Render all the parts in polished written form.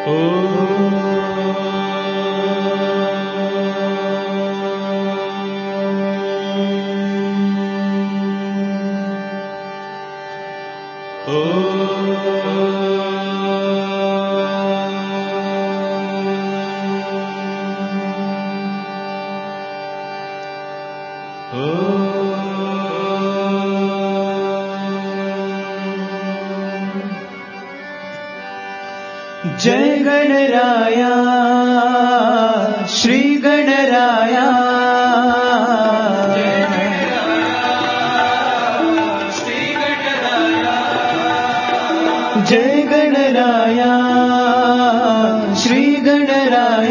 जय गणराय श्री गणराय जय गणराय श्री गणराय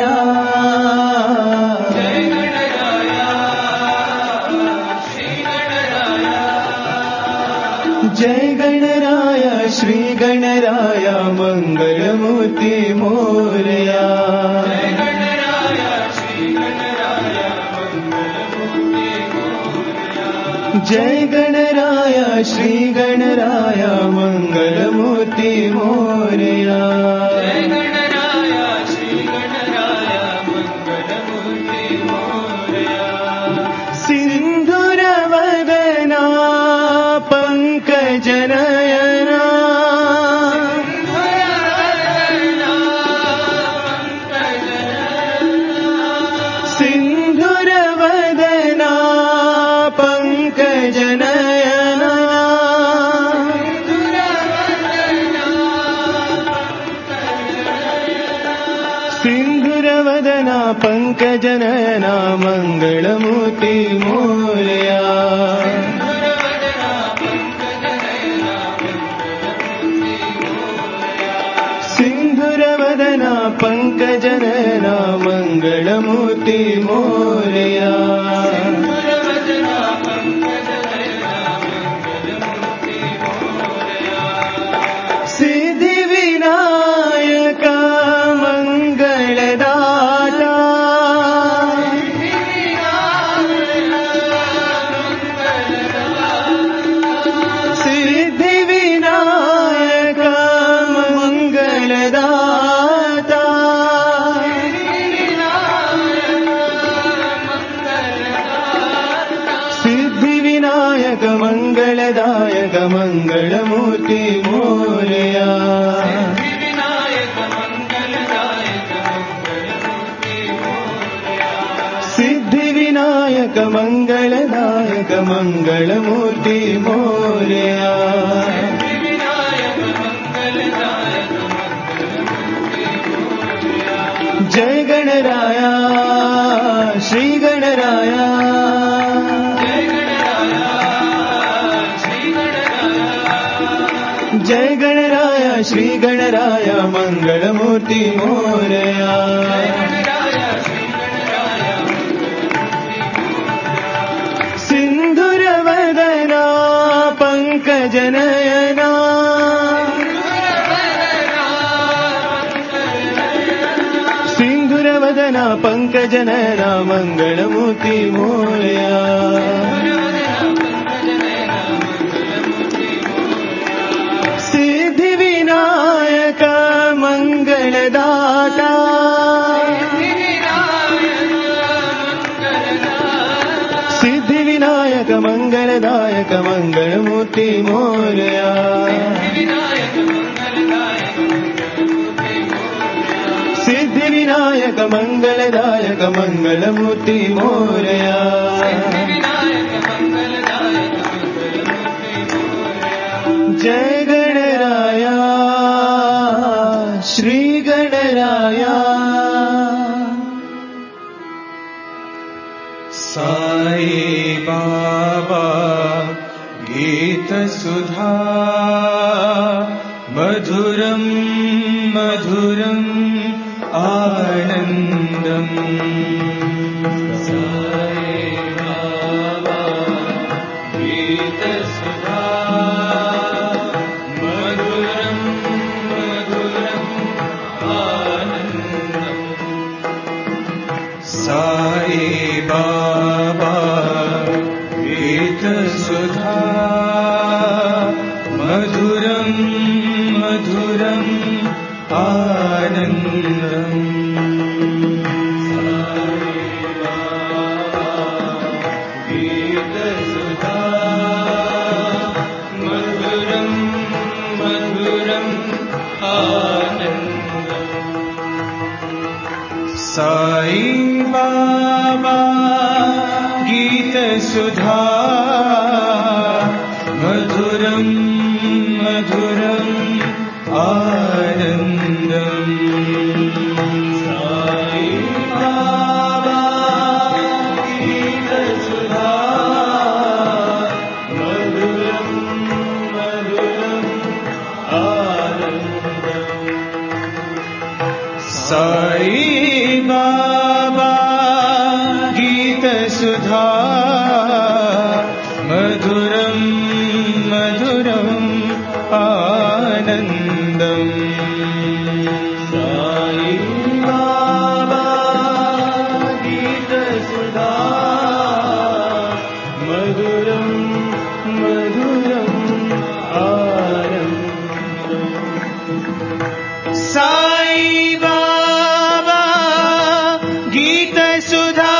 जय गणराय श्री गणराय मंगलमूर्ति मोरया जय गणराय श्री गणराय मंगलमूर्ति मोरया सिंधुर वदना पंकजनयना सिंधुर वदना पंकजनयना सिंधुर वदना पंकजनयना मंगलमूर्ति मोरया सिंधुरवदना पंकजनयना मंगलमूर्ति मोरया सिद्धि विनायक मंगलदाता सिद्धि विनायक मंगलदाता सिद्धि विनायक मंगलदायक मंगलमूर्ति मोरया सिद्धि विनायक मंगलदायक मंगलमूर्ति मोरया जय गणराय श्री गणराय जय गणराय श्री गणराय मंगलमूर्ति मोरया सिंधुर वदना पंकजनयना सिंधुर वदना पंकजनयना मंगलमूर्ति मोरया सिद्धि विनायक मंगलदाता सिद्धि विनायक मंगलदायक मंगलमूर्ति मोरया सिद्धि विनायक मंगलदायक मंगलमूर्ति मोरया जय गणराय श्री गणराय साई बाबा गीत सुधा मधुरम मधुरम आनंदम साई बाबा गीत सुधा मधुरम मधुरम आनंदम साई बाबा गीत सुधा मधुरम मधुरम आनन्दम् साई बाबा गीत सुधा मधुरं मधुरं आनन्दम् साई बाबा गीत सुधा मधुरं मधुरं आनन्दम् साई बाबा गीत सुधा मधुरं मधुरं आनन्दम् साई बाबा गीत सुधा मधुरं मधुरं आनन्दम् साई बाबा गीत सुधा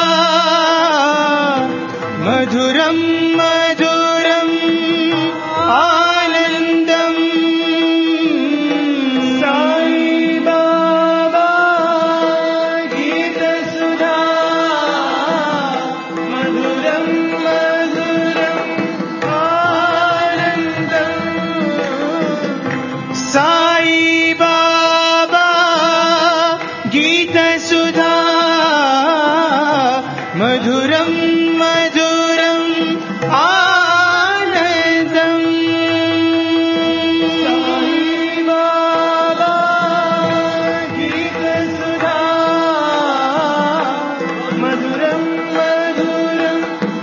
मधुरं मधुरं आनन्दम् साई बाबा गीत सुधा मधुरं मधुरं आनन्दम् साई बाबा गीत सुधा मधुरं मधुरं आनन्दम् साई बाबा गीत सुधा मधुरं मधुरं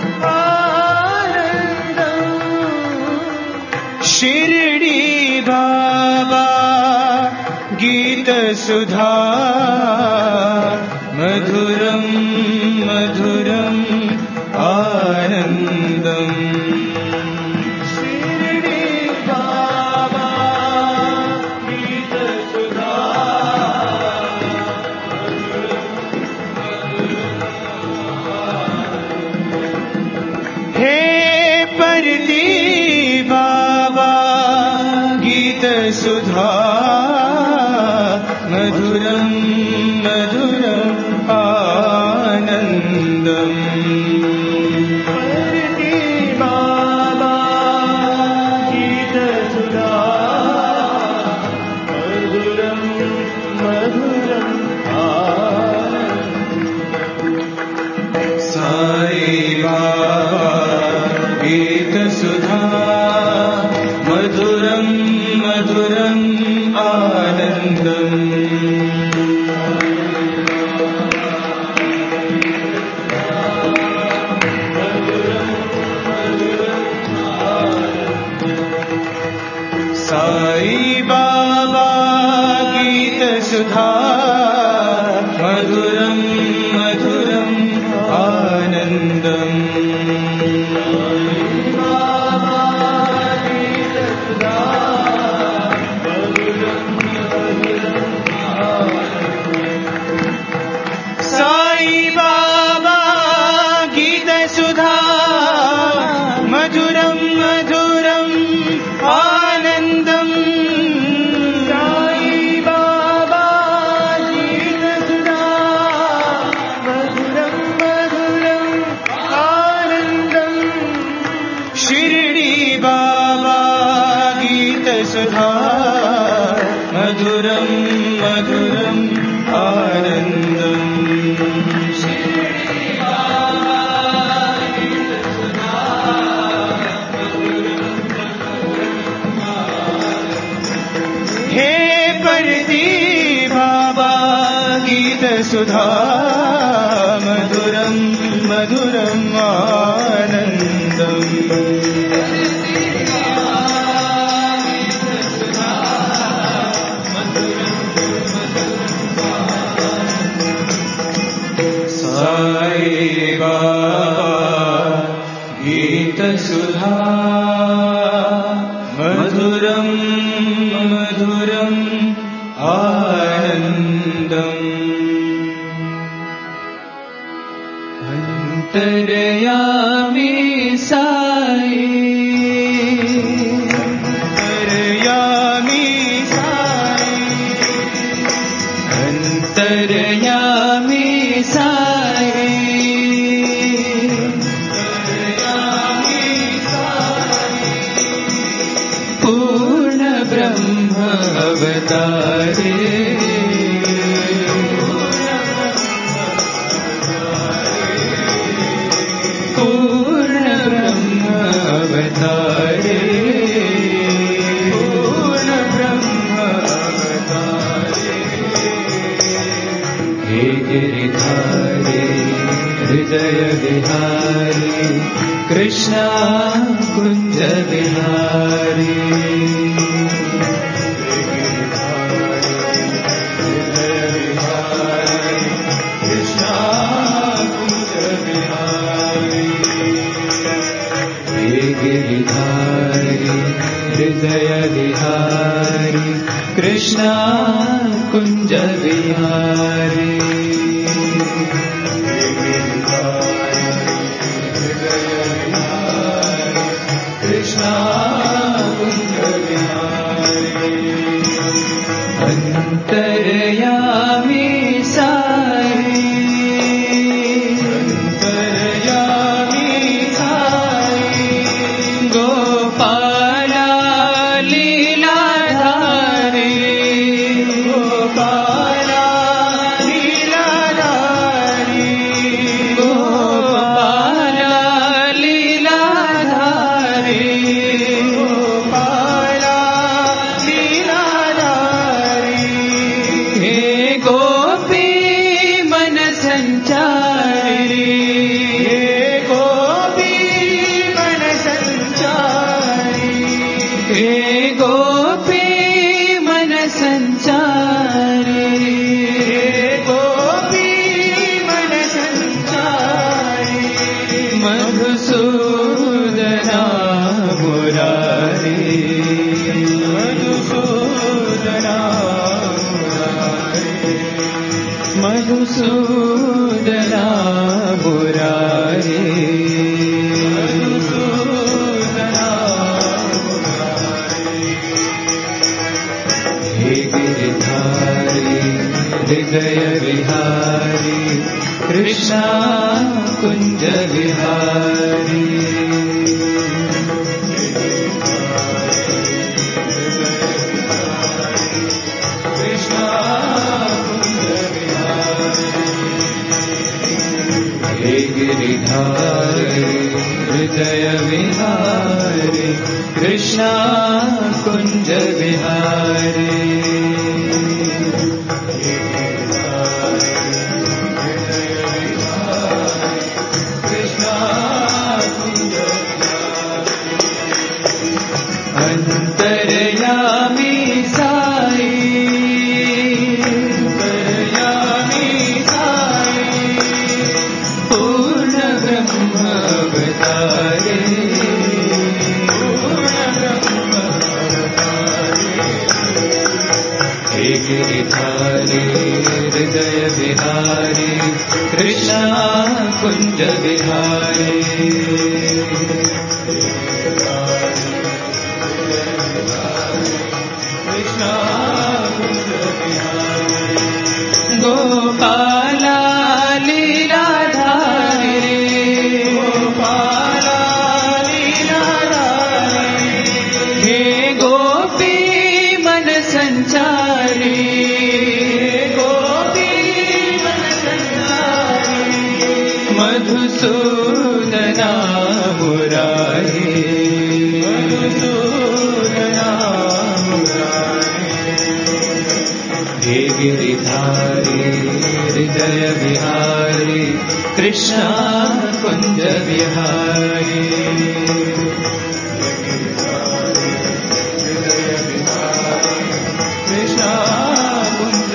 आनन्दम् शिरडी बाबा गीत सुधा मधुरं मधुरं आनन्दम् शिरडी बाबा गीत सुधा हे परती बाबा गीत सुधा मधुरं मधुरं आनन्दम् परती बाबा गीत सुधा मधुरं मधुरं आनन्दम् साई बाबा गीत सुधा मधुरं मधुरं आनन्दम् साई बाबा गीत सुधा मधुरं मधुरं आनन्दम् साई बाबा गीत सुधा मधुरं मधुरं आनन्दम् साई बाबा गीत सुधा मधुरं मधुरं आनन्दम् शिरडी बाबा गीत सुधा मधुरं मधुरं आनन्दम् हे परती बाबा गीत सुधा मधुरं मधुरं आनन्दम् साई बाबा गीत सुधा मधुरं मधुरं आनन्दम् अन्तर्यामी साई अंतर्यामी साई पूर्ण ब्रह्म अवतारे पूर्ण ब्रह्म अवतारे पूर्ण ब्रह्म अवतारे हे गिरिधारी हृदय विहारी कृष्णा कुंज विहारी हृदय विहारी कृष्णा कुंज विहारी कृष्णा कुंज विहारी अंतर्यामी साई मधुसूदना मुरारी हे गिरिधारी हृदय विहारी कृष्णा कुंज विहारी गिरिधारी हृदय विहारी कृष्णा कुंज विहारी कृष्णा कुंज अंतर्यामी साई गिरिधारी हृदय विहारी कृष्णा कुंज विहारी कृष्णा कुंज विहारी गोपाला लीलाधारी गोपाला लीलाधारी हे गोपी मन संचारी मधुसूदना मुरारी मधुसूदना मुरारी हे गिरिधारी हृदय विहारी कृष्णा कुंज विहारी कृष्णा कुंज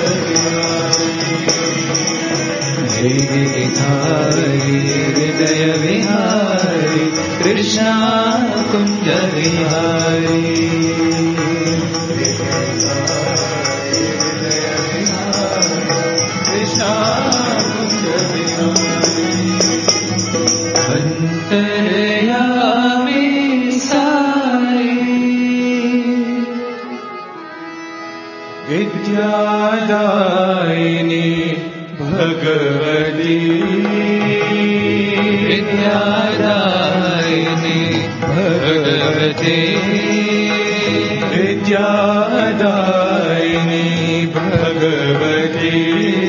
विहारी गिरिधारी हृदय विहारी कृष्णा कुंज विहारी विद्यादायिनी भगवती विद्यादायिनी भगवती विद्यादायिनी भगवती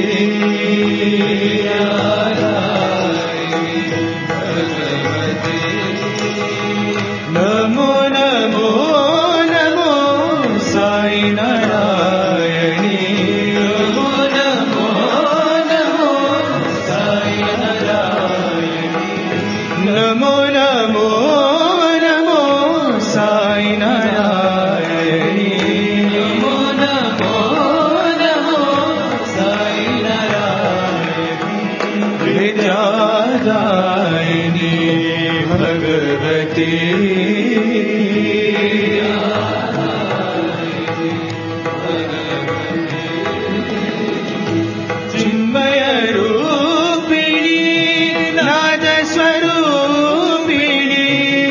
नमो नमो नमो साई नारायणी नमो नमो नमो साई नारायणी नमो नमो नमो साई नारायणी नमो नमो नमो साई नारायणी विद्यादायिनी भगवती चिन्मय रूपिणी नाद स्वरूपिणी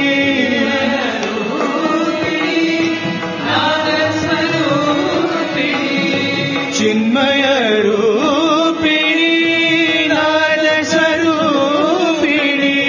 चिन्मय रूपिणी नाद स्वरूपिणी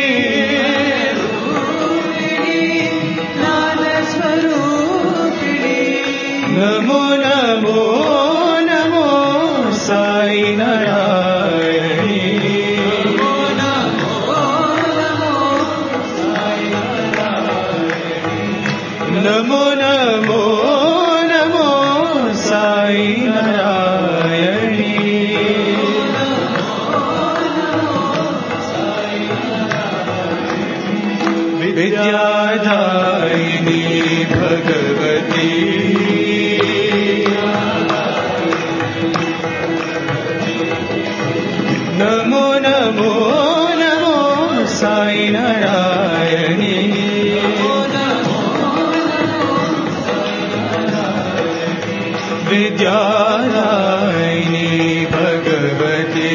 नमो नमो नमो साई नारायणी नमो नमो नमो साई नारायणी नमो नमो नमो साई नारायणी विद्यादायिनी भगवती नमो नमो नमो साई नारायणी विद्यादायिनी भगवती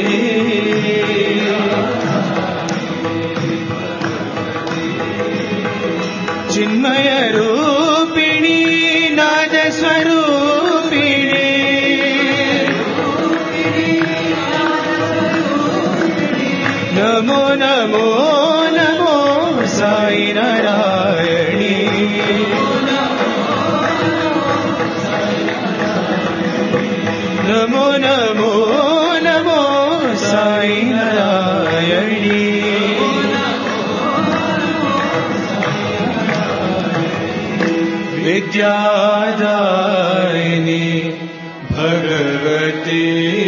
चिन्मय रूपिणी नाद स्वरूपिणी नमो नमो नमो साई नारायणी नमो नमो नमो साई नारायणी विद्यादायिनी भगवती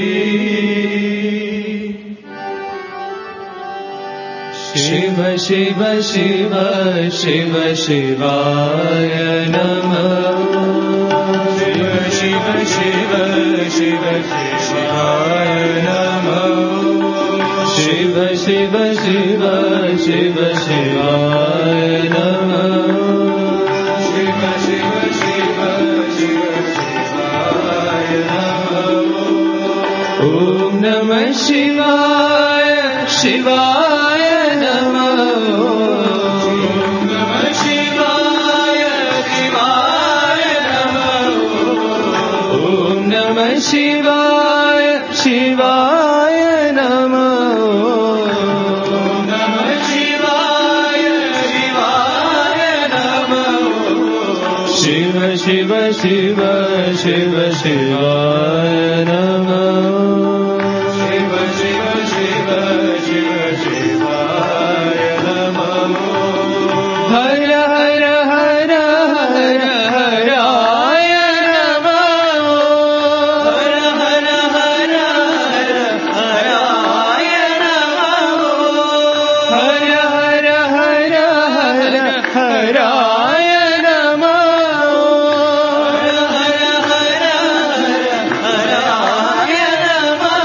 शिव शिव शिव शिव शिवाय नमः शिव शिव शिव शिव शिवाय नमः शिव शिव शिव शिव शिवाय नमः शिव शिव शिव शिव शिवाय नमः ॐ नमः शिवाय शिवाय नमः ॐ नमः शिवाय शिवाय नमः ॐ नमः शिवाय शिवाय नमः ॐ नमः शिवाय शिवाय नमः शिव शिव शिव शिव शिवाय नमः शिव शिव शिव शिव शिवाय नमः हर हर हर हर हराय नमः हर हर हर हर हराय नमः हर हर हर हर हराय नमः हर हर हर हर हराय नमः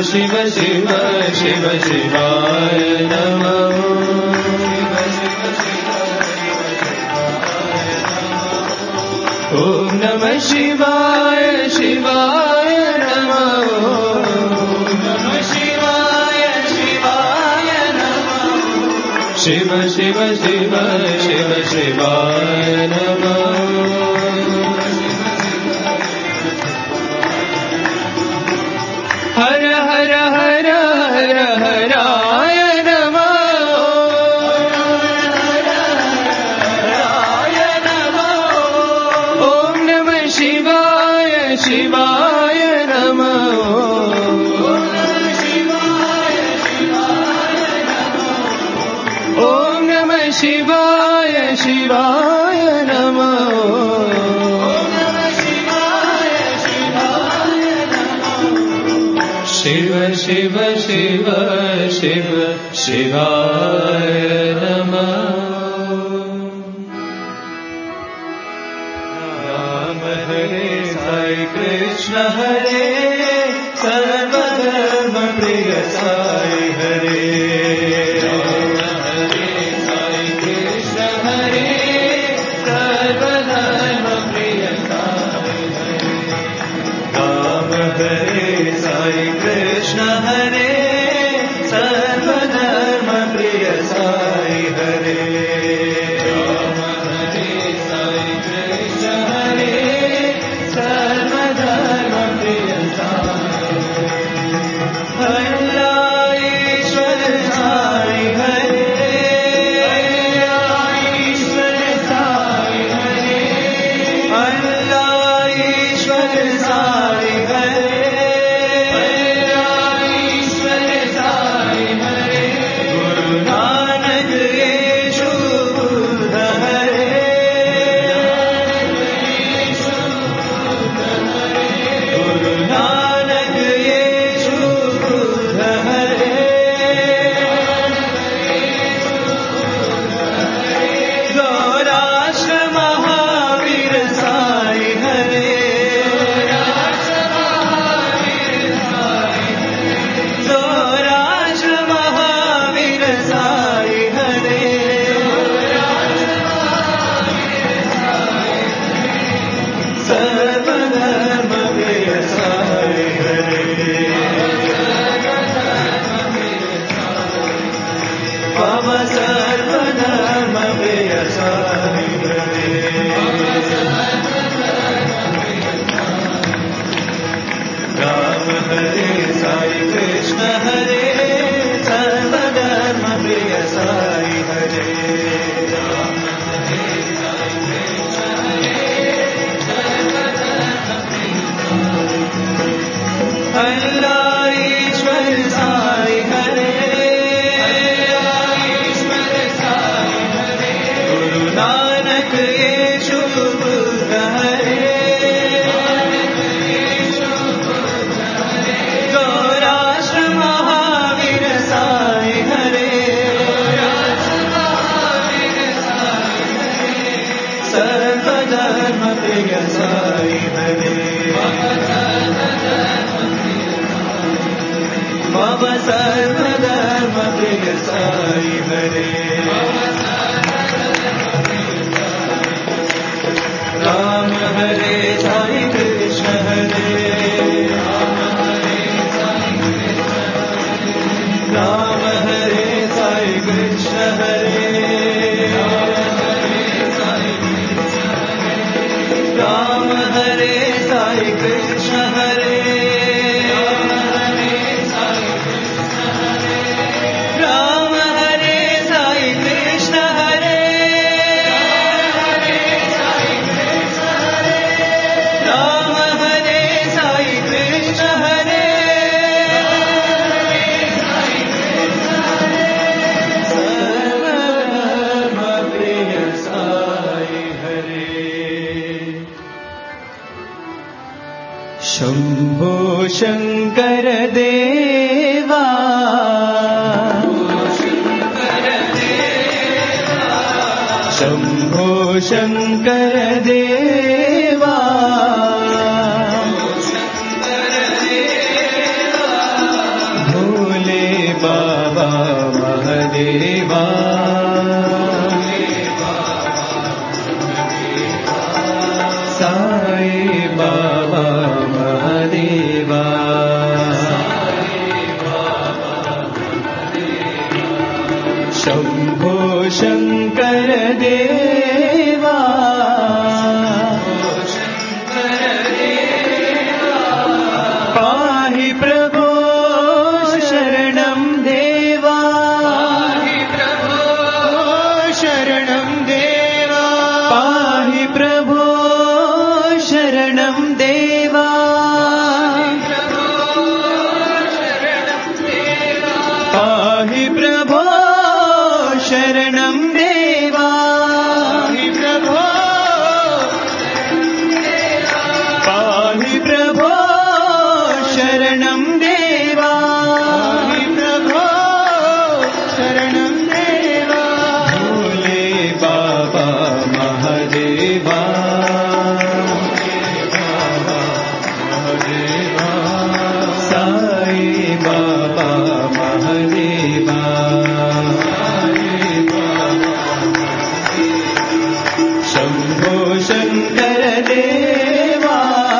शिव शिव शिव शिवाय नमः ॐ नमः शिवाय शिवाय नमः शिव शिव शिव शिव शिवाय नमः हर हर हर हर हराय नमः ॐ नमः शिवाय शिवाय नमः शिवाय शिवाय नमः शिव शिव शिव शिव शिवाय नमः राम हरे साई कृष्ण हरे सर्वधर्म प्रिय साई हरे कृष्ण हरे सर्वधर्म प्रिय साई हरे राम हरे साई कृष्ण हरे सर्वधर्म प्रिय साई अल्लाह ईश्वर साई हरे ईश्वर साई हरे अल्लाह ईश्वर साई हरे शंभो शंकर देवा शंभो शंकर देवा महादेवा साई बाबा महादेवा शंभो शंकर देवा पाहि प्रभो शरणं देवा शरणं देवा पाहि प्रभो शरणं देवा पाहि प्रभो शरणं देवा पाहि प्रभो शरणं देवा प्रभो शरणं देवा भोले बाबा महादेवा साई बाबा महादेवा शंभो शंकर देवा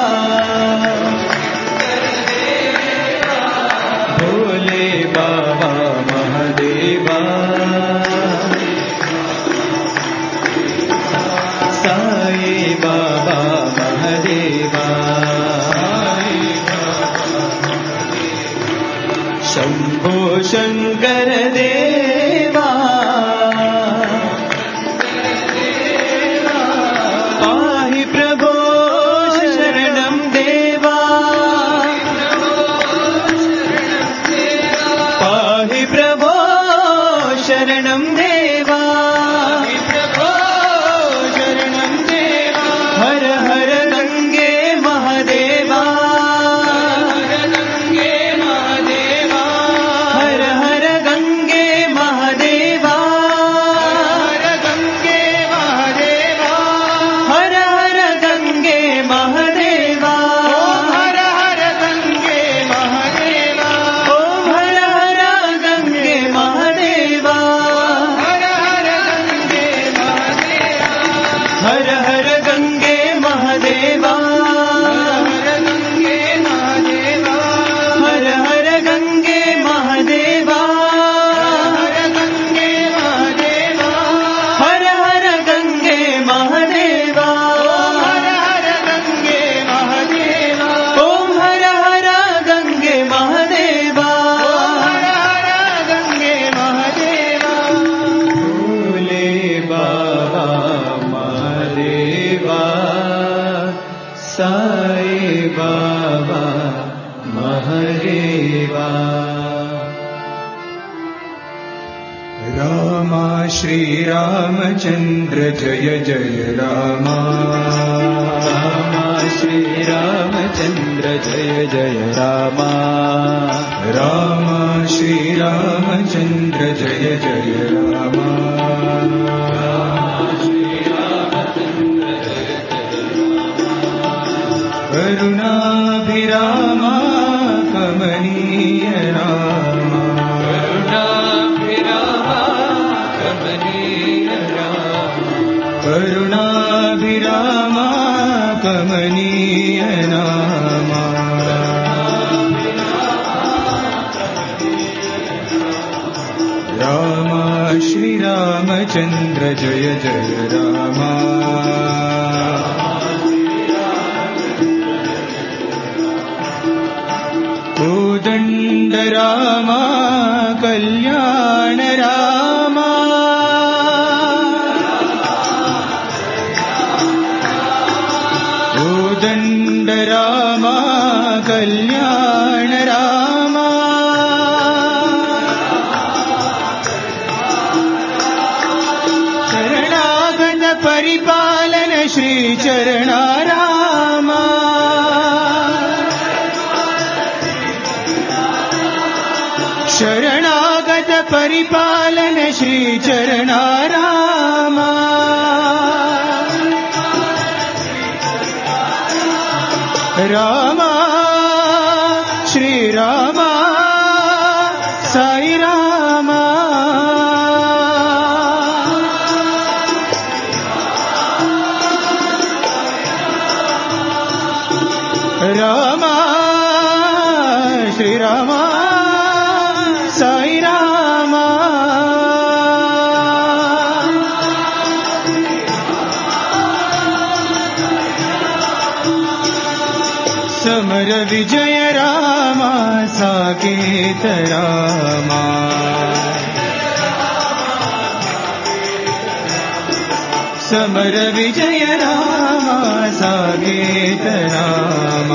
भोले बाबा महादेवा साई बाबा महादेवा शंभो शंकर देवा पाहि प्रभो शरणं देवा पाहि प्रभो शरणं देवा हर हर गंगे महादेवा हर हर गंगे महादेवा हर हर गंगे महादेवा हर हर गंगे महादेवा ओम हर हर गंगे महादेवा हर हर गंगे महादेवा हर हर गंगे महादेवा हर हर गंगे महादेवा हर हर गंगे महादेवा ओम हर हर गंगे महादेवा भोले बाबा महादेवा साई बाबा महादेवा रामा श्री रामचंद्र जय जय रामा रामा श्री रामचंद्र जय जय रामा रामा श्री रामचंद्र जय जय रामा करुणाभिरामा कमनीय रामा करुणाभिरामा कमनीय नामा रामा श्री रामचंद्र जय जय रामा कोदंड रामा कल्याण रामा कोदंड रामा कल्याण रामा शरणागत परिपालन श्री चरणा रामा शरणागत परिपालन श्री चरणा रामा रामा श्री रामा साई रामा समर विजय राम साकेत राम समर विजय राम साकेत राम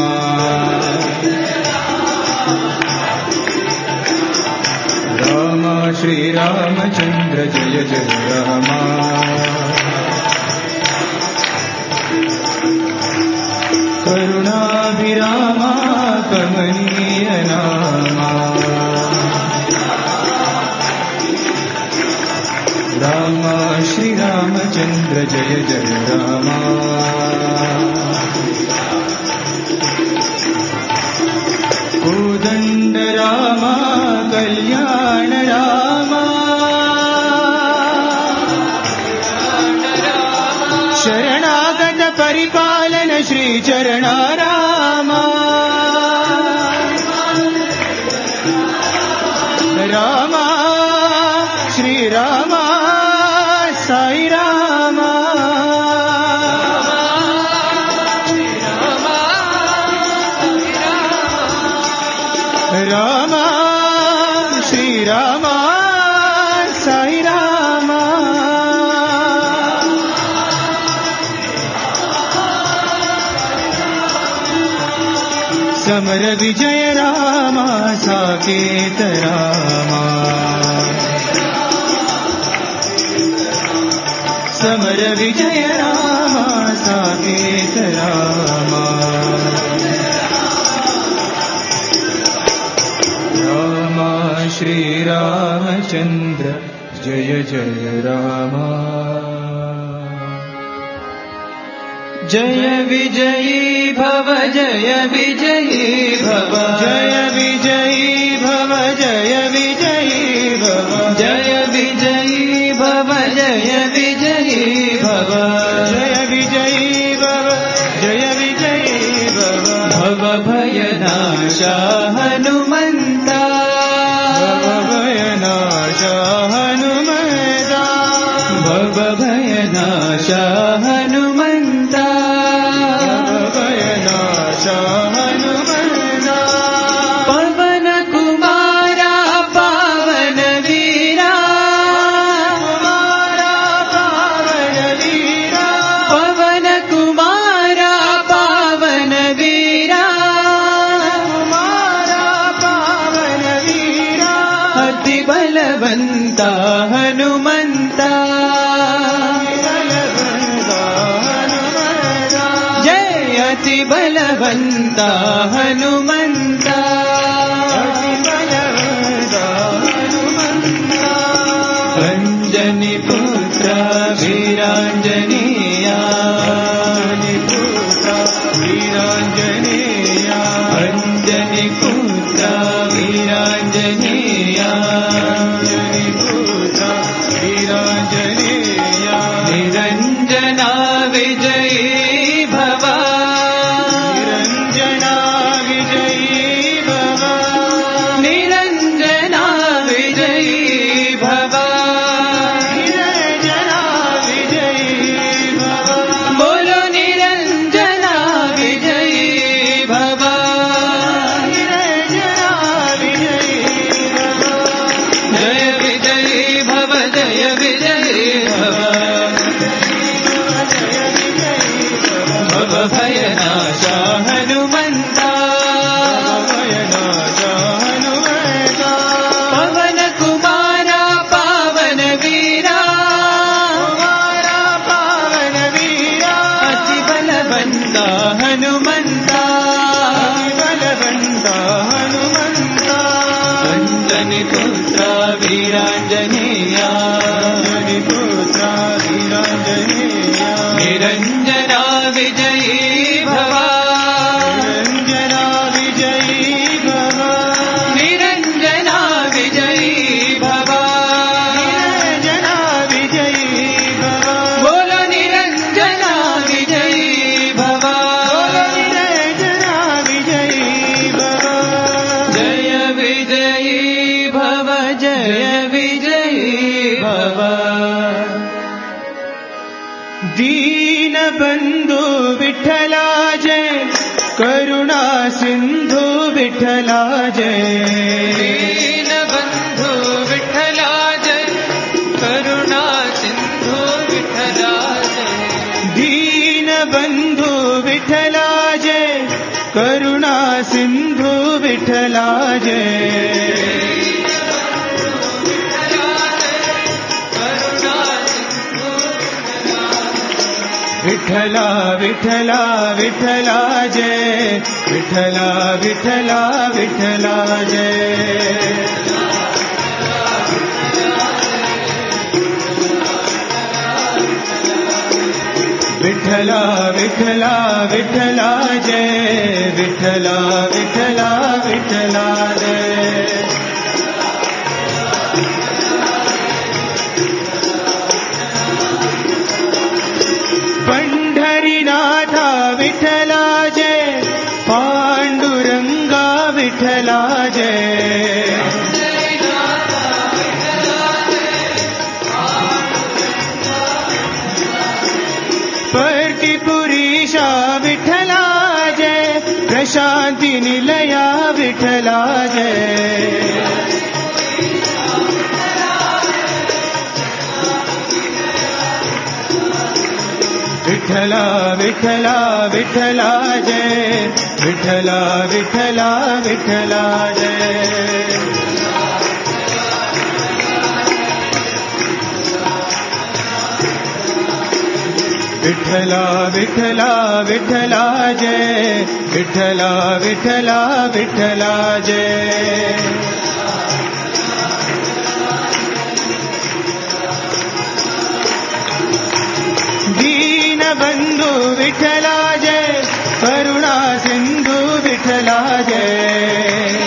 राम श्री रामचंद्र जय जय राम करुणाभिराम कमनीय नाम राम श्री रामचंद्र जय जय राम कोदंड राम कल्याण राम शरणागत परिपालन श्री चरण राम राम श्री राम साई राम राम श्री राम साई राम समर विजय राम साकेत राम समर विजय राम साकेत राम राम श्री रामचंद्र जय जय राम जय विजयी भव जय विजयी भव जय विजयी भव जय विजयी भव जय विजयी भव जय विजयी भव जय विजयी भव जय विजयी भव भव भयनाशा हनुमन्ता भव भयनाशा हनुमन्ता भव भयनाशा हनुमन्ता पवन कुमारा पावन वीरा पावन वीरा पवन कुमारा पावन वीरा पावन वीरा अति बलवंता हनुमंता अति बलवंता हनुमंता अति बलवंता हनुमंता अंजनी पुत्र वीरांजनेया पुत्र वीरांजनेया अंजनी पुत्र वीरांजनेया अंजनी पुत्र वीरांजनेया निरंजना विजयी भवा भयनाशा हनुमंता भयनाशा हनुमंता पवन कुमारा पावन वीरा कुमारा पावन वीरा अति बलवंता हनुमंता बलवंता हनुमंता अंजनी पुत्र वीरांजनेया अंजनी पुत्र वीरांजनेया निरंजना विजयी भवा निरंजना विजयी भवा निरंजना विजयी भवा निरंजना विजयी भवा बोलो निरंजना विजयी भवा बोलो निरंजना विजयी भवा जय विजयी भव जय विजयी भवा दीन बंधु विठ्ठला जय करुणा सिंधु विठला जय दीन बंधु विठला जय करुणा सिंधु विठला जय दीन बंधु विठला जय करुणा सिंधु विठला जय विठला विठला विठला जय विठला विठला विठला जय विठला विठला विठला जय विठला विठला विठला जय पंढरीनाथा विठला जय पांडुरंगा विठला जय परटिपुरीशा विठला जय प्रशांति निलया विठला जय विठला विठला विठला जय विठला विठला विठला जय विठला विठला विठला जय विठला विठला विठला जय दीन बंधु विठला जय करुणा सिंधु विठला जय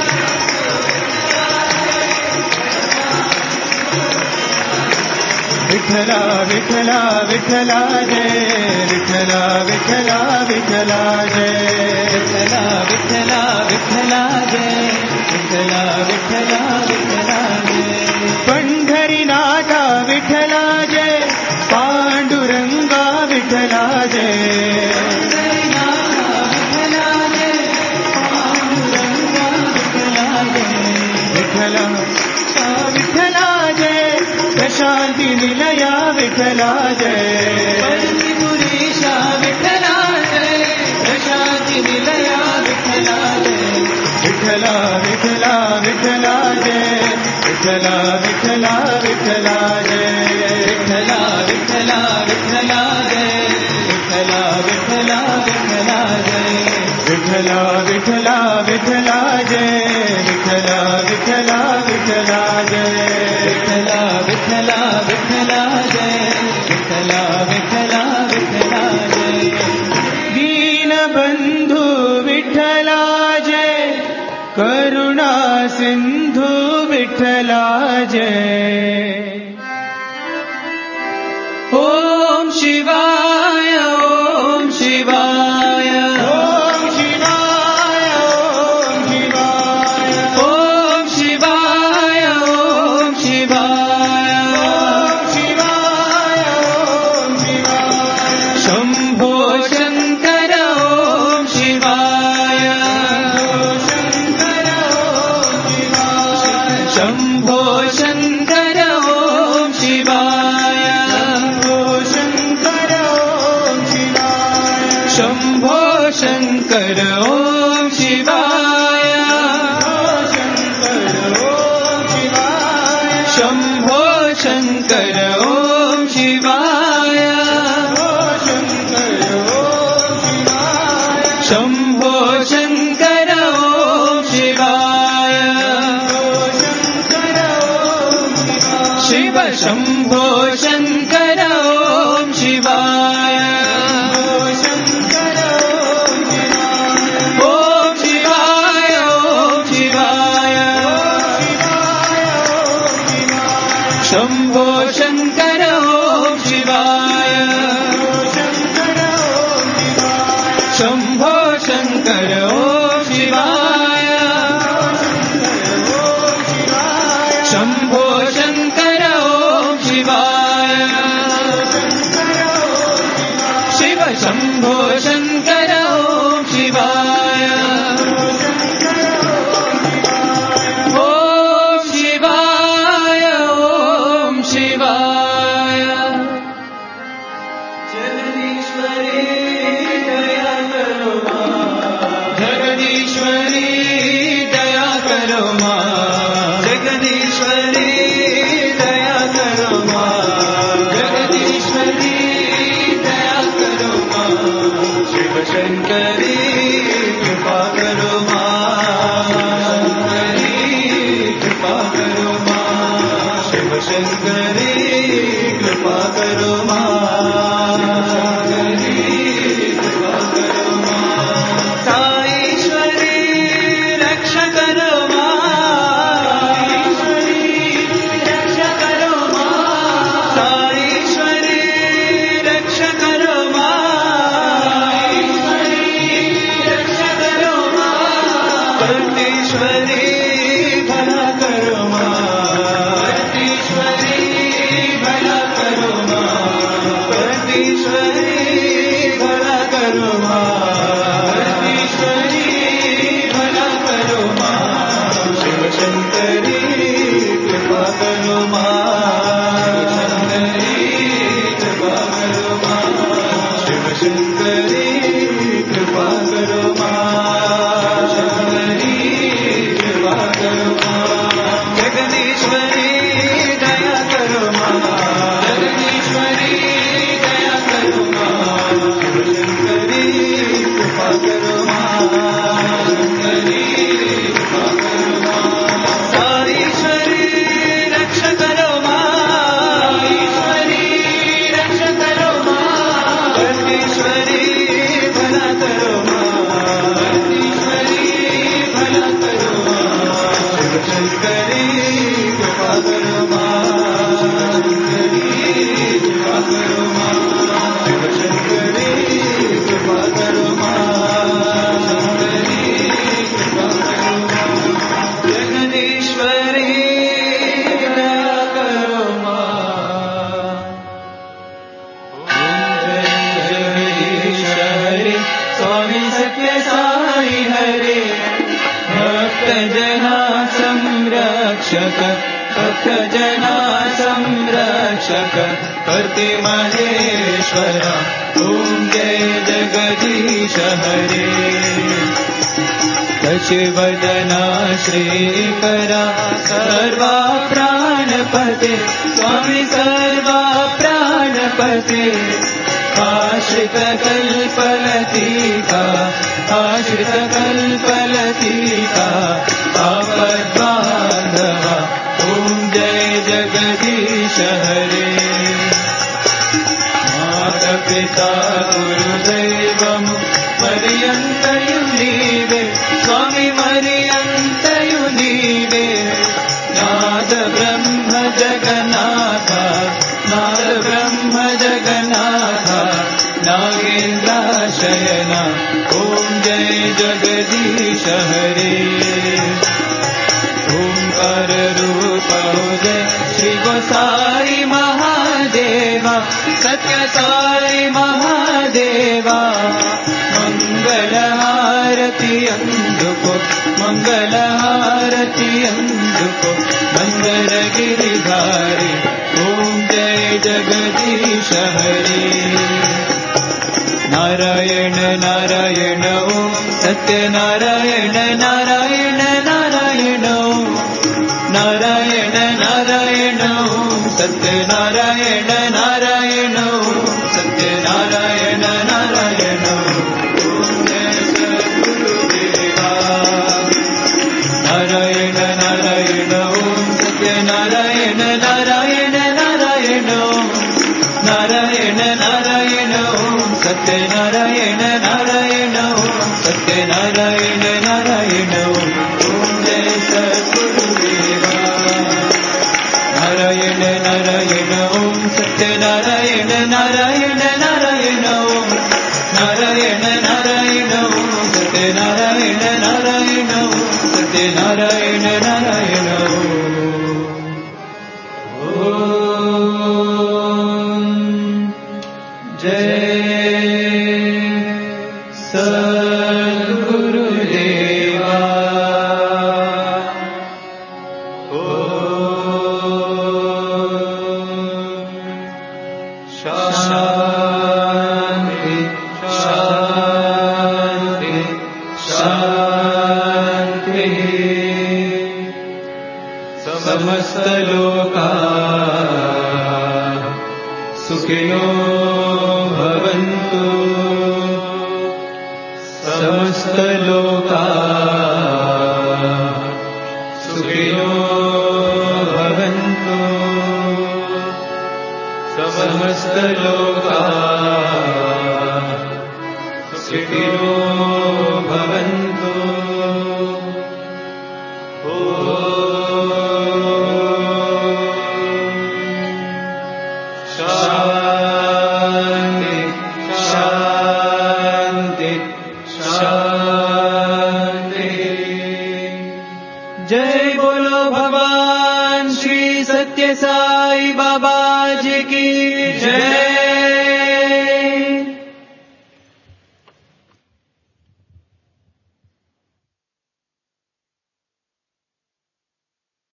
विठला विठला विठला जय विठला विठला विठला जय विठला विठला विठला जय विठला विठला विठला जय पंढरीनाथा विठला जय पांडुरंगा विठला जय विठला विठला जय प्रशांति निलया विठला जय पुरीशा विठला जय प्रशांति निलया विठला जय विठला विठला विठला जय विठला विठला विठला जय विठला विठला विठला जय विठला विठला विठला जय विठला विठला विठला जय विठला विठला विठला जय विठला विठला विठला जय विठला विठला विठला जय दीन बंधु विठला जय करुणा सिंधु विठला जय ओम शिवाय ओम शिवाय ओम शिवाय ओम शिवाय ओम शिवाय ओम शिवाय ओम शिवाय ओम शिवाय शंभो शंकर ओम शिवाय शंभो शंकर ओम शिवाय शंभो शंकर ओम शिवाय शंभो शंकर ओम शिवाय शंभो शंकर ओम शिवाय शिव शंभो शंकर ओम शिवाय ओम शिवाय ओम शिवाय शंभो शंकर ओम शिवाय शंभो शंकर ओम शिवाय शंभो शंकर ओम शिवाय शिव शंभो शंकर ओम शिवाय शिवशङ्करी कृपा करो मां कृपा करो मां साईश्वरी रक्षा करो मां साईश्वरी रक्षा करो मां साईश्वरी रक्षा करो मां साईश्वरी रक्षा करो मां परमेश्वरी भला करो मां परमेश्वरी भला करो मां परमेश्वरी भला करो मां परमेश्वरी भला करो मां शिवशंकरी कृपा करो मां कृपा करो मां शिवशंकरी कृपा करो मां कृपा करो मां जगदीश्वरी दया करो मां जगदीश्वरी दया करो मां शिवशंकरी कृपा करो मां शंकरी कृपा करो मां साईश्वरी रक्षा करो मां ईश्वरी रक्षा करो मां परमेश्वरी भला करो मां परमेश्वरी भला करो मां शिवशंकरी कृपा करो मां शंकरी कृपा करो मां शिवशंकरी कृपा करो मां शंकरी कृपा करो मां जगदीश्वरी दया करो मां जगदीश हरे स्वामी सत्य साई हरे भक्त जना संरक्षक भक्त जना संरक्षक करते महेश्वरा ओम जय जगदीश हरे शशिवदना श्रीकरा सर्वा प्राणपते स्वामी सर्वा प्राणपते आश्रित कल्पलतिका आश्रित कल्पलतिका आपद्बान्धवा ॐ जय जगदीश हरे माता पिता गुरुदैवम् पर्यन्तयु नीवे स्वामी मर्यन्तयु नीवे नाद ब्रह्म जगन्नाथ नाद ब्रह्म जगन्नाथ नागेन्द्राशयन ॐ जय जगदीश हरे ओंकार रूप जय श्री गोसाई महादेवा सत्य साई महादेवा मंगल हारति अंदुको मंगल हारति अंदुको मंदर गिरिधारी ओम जय जगदीश हरे नारायण नारायण ओम सत्य नारायण नारायण नारायण ओम नारायण नारायण ओम सत्य नारायण नारायण ओम सत्य नारायण नारायण ओम जय सद्गुरुदेवा नारायण नारायण ओम सत्य नारायण नारायण नारायण ओम नारायण नारायण ओम सत्य नारायण नारायण ओम सत्य नारायण नारायण ओम जय सद्गुरुदेवा नारायण नारायण ओम सत्य नारायण नारायण नारायण ओम नारायण नारायण ओम सत्य नारायण नारायण ओम सत्य नारायण नारायण ओम जय सद्गुरुदेवा शांति शांति शांति समस्त लोका सुखिनो भवन्तु समस्त लोका सुखिनो भवन्तु समस्त लोकाः सुखिनो भवन्तु। शान्ति शान्ति शान्ति। जय बोलो भगवान श्री सत्य साई बाबा जी की जय।